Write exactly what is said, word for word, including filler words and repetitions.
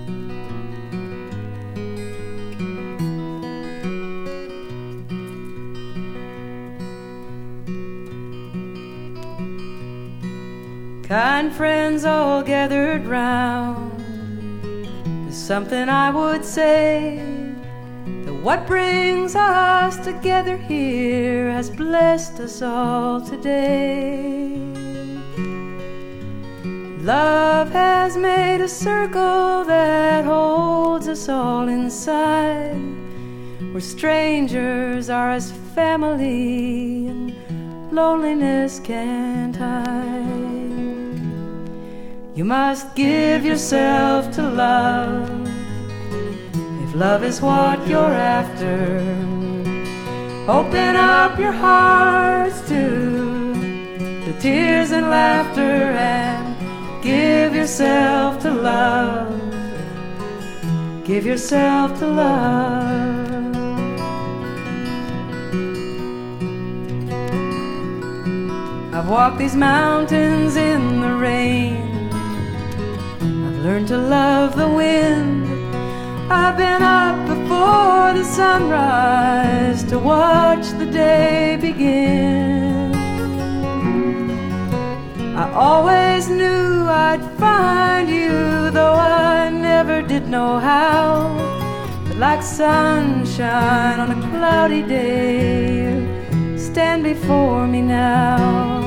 Kind friends all gathered round, there's something I would say, that what brings us together here has blessed us all today. Love has made a circle that holds us all inside, where strangers are as family and loneliness can't hide. You must give yourself to love, if love is what you're after. Open up your hearts to the tears and laughter, and give yourself to love. Give yourself to love. I've walked these mountains in the rain, learned to love the wind. I've been up before the sunrise to watch the day begin. I always knew I'd find you, though I never did know how. But like sunshine on a cloudy day, you stand before me now.